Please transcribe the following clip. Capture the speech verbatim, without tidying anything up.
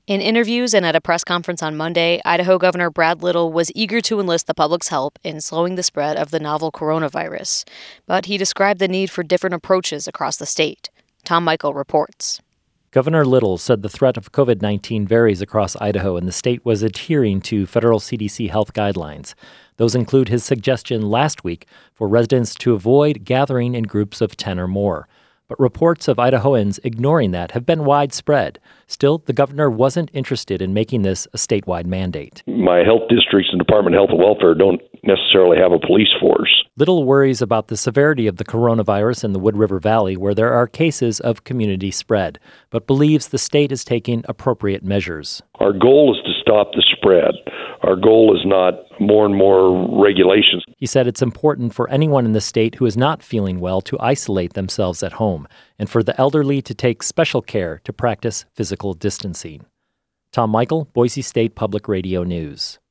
In interviews and at a press conference on Monday, Idaho Governor Brad Little was eager to enlist the public's help in slowing the spread of the novel coronavirus, but he described the need for different approaches across the state. Tom Michael reports. Governor Little said the threat of covid nineteen varies across Idaho, and the state was adhering to federal C D C health guidelines. Those include his suggestion last week for residents to avoid gathering in groups of ten or more. But reports of Idahoans ignoring that have been widespread. Still, the governor wasn't interested in making this a statewide mandate. My health districts and Department of Health and Welfare don't necessarily have a police force. Little worries about the severity of the coronavirus in the Wood River Valley, where there are cases of community spread, but believes the state is taking appropriate measures. Our goal is to stop the spread. Our goal is not more and more regulations. He said it's important for anyone in the state who is not feeling well to isolate themselves at home, and for the elderly to take special care to practice physical distancing. Tom Michael, Boise State Public Radio News.